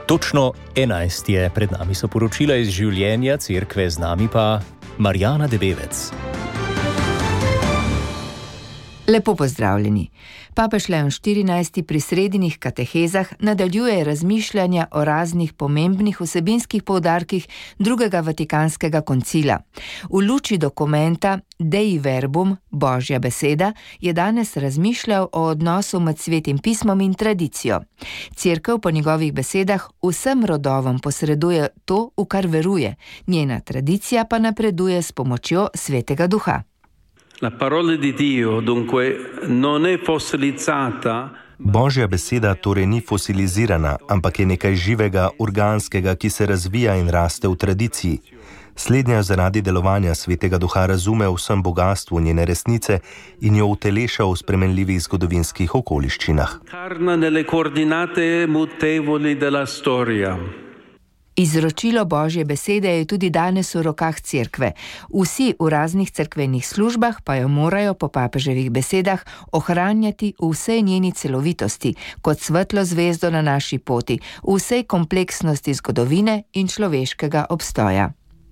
Točno 11 je, pred nami so poročila iz življenja cerkve, z nami pa Marjana Debevec. Lepo pozdravljeni. Papež Leon XIV pri sredinih katehezah nadaljuje razmišljanja o raznih pomembnih vsebinskih poudarkih drugega Vatikanskega koncila. V luči dokumenta Dei Verbum, Božja beseda, je danes razmišljal o odnosu med Svetim pismom in tradicijo. Cerkev po njegovih besedah vsem rodovom posreduje to, v kar veruje, njena tradicija pa napreduje s pomočjo Svetega Duha. La parola di Dio dunque non è fossilizzata. Božja beseda torej ni fosilizirana, ampak je nekaj živega, organskega, ki se razvija in raste v tradiciji. Slednja zaradi delovanja Svetega Duha razume vsem bogastvu njene resnice in jo uteleša v spremenljivih zgodovinskih okoliščinah. Incarna nelle coordinate mutevoli della storia. Izročilo Božje besede je tudi danes v rokah cerkve. Vsi v raznih cerkvenih službah pa jo morajo po papeževih besedah ohranjati v vsej njeni celovitosti, kot svetlo zvezdo na naši poti, v vsej kompleksnosti zgodovine in človeškega obstoja.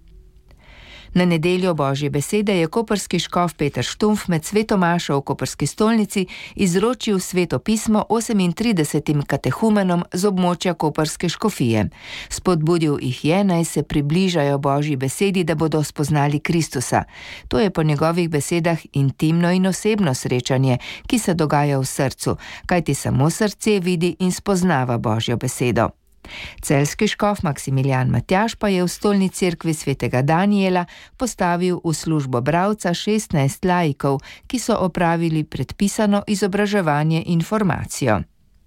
Na nedeljo Božje besede je koprski škof Peter Štumpf med sveto mašo v koprski stolnici izročil sveto pismo 38 katehumenom z območja koprske škofije. Spodbudil jih je, naj se približajo Božji besedi, da bodo spoznali Kristusa. To je po njegovih besedah intimno in osebno srečanje, ki se dogaja v srcu, kajti samo srce vidi in spoznava Božjo besedo. Celjski škof Maksimilijan Matjaž pa je v stolni cerkvi svetega Danijela postavil v službo bralca 16 laikov, ki so opravili predpisano izobraževanje in formacijo.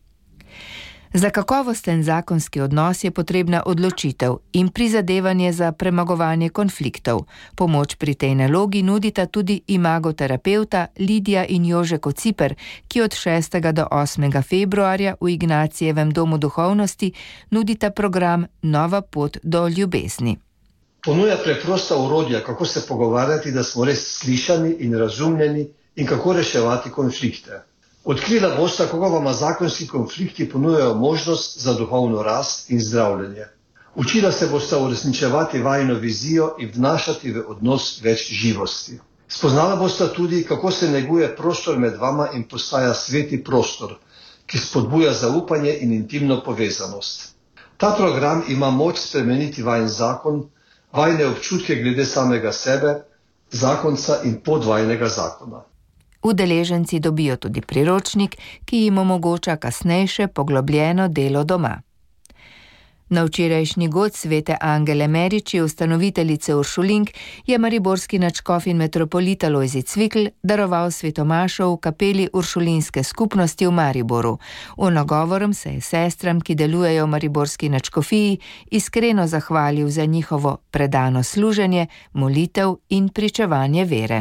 Za kakovosten zakonski odnos je potrebna odločitev in prizadevanje za premagovanje konfliktov. Pomoč pri tej nalogi nudita tudi imagoterapeuta Lidija in Jože Kociper, ki od 6. do 8. februarja v Ignacijevem domu duhovnosti nudita program Nova pot do ljubezni. Ponuja preprosta orodja, kako se pogovarjati, da smo res slišani in razumljeni in kako reševati konflikte. Odkrila bosta, kako vama zakonski konflikti ponujajo možnost za duhovno rast in zdravljenje. Učila se bosta uresničevati vajino vizijo in vnašati v odnos več živosti. Spoznala bosta tudi, kako se neguje prostor med vama in postaja sveti prostor, ki spodbuja zaupanje in intimno povezanost. Ta program ima moč spremeniti vajin zakon, vajne občutke glede samega sebe, zakonca in podvajnega zakona. Udeleženci dobijo tudi priročnik, ki jim omogoča kasnejše poglobljeno delo doma. Na včerajšnji god svete Angele Meriči, ustanoviteljice Uršulink, je mariborski nadškof in metropolit Alojzij Cvikl daroval svetomašo v kapeli Uršulinske skupnosti v Mariboru. V nagovorom se je sestram, ki delujejo v mariborski nadškofiji, iskreno zahvalil za njihovo predano služenje, molitev in pričevanje vere.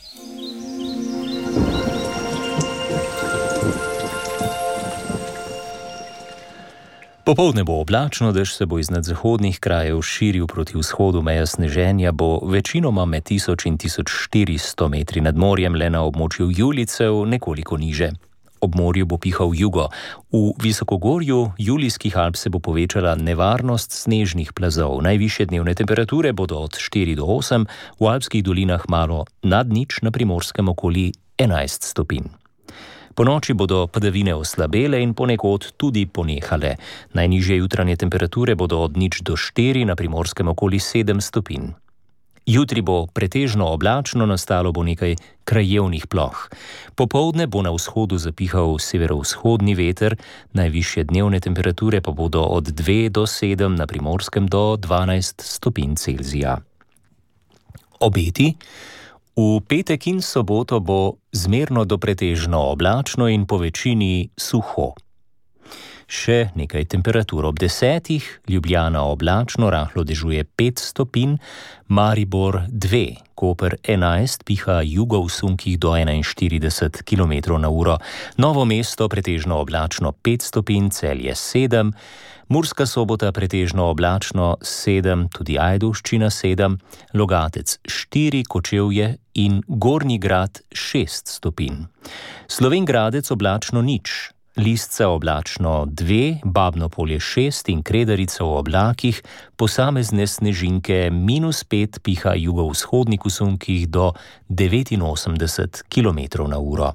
Popoldne bo oblačno, dež se bo iznad zahodnih krajev širil proti vzhodu, meja sneženja bo večinoma med 1000 in 1400 metri nad morjem, le na območju Julicev nekoliko niže. Ob morju bo pihal jugo. V visokogorju Julijskih Alp se bo povečala nevarnost snežnih plazov. Najvišje dnevne temperature bodo od 4 do 8, v alpskih dolinah malo nad nič, na Primorskem okoli 11 stopinj. Po noči bodo padavine oslabele in ponekod tudi ponehale. Najnižje jutranje temperature bodo od 0 do 4, na Primorskem okoli 7 stopinj. Jutri bo pretežno oblačno, nastalo bo nekaj krajevnih ploh. Popoldne bo na vzhodu zapihal severovzhodni veter, najvišje dnevne temperature pa bodo od 2 do 7, na Primorskem do 12 stopinj Celzija. Obeti? V petek in soboto bo zmerno do pretežno oblačno in po večini suho. Še nekaj temperatur. Ob 10, Ljubljana oblačno, rahlo dežuje 5 stopinj, Maribor 2, Koper 11, piha jugo v sunkih do 41 km/h, Novo mesto pretežno oblačno 5 stopinj, Celje 7, Murska Sobota pretežno oblačno 7, tudi Ajdovščina 7, Logatec 4, Kočevje in Gornji Grad 6 stopinj. Slovenj Gradec oblačno 0, Listca oblačno 2, Babno Polje 6 in Kredarica v oblakih, posamezne snežinke -5 piha jugovzhodnik v sunkih do 89 km/h.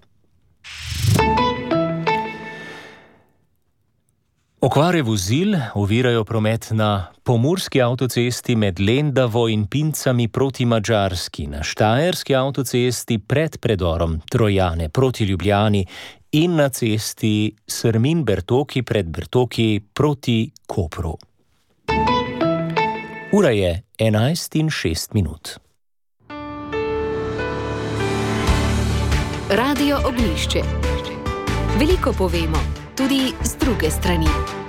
Okvare vozil ovirajo promet na pomurski avtocesti med Lendavo in Pincami proti Madžarski, na štajerski avtocesti pred predorom Trojane proti Ljubljani in na cesti Srmin-Bertoki pred Bertoki proti Kopru. Ura je 11:06. Radio Oglišče. Veliko povemo, tudi z druge strani.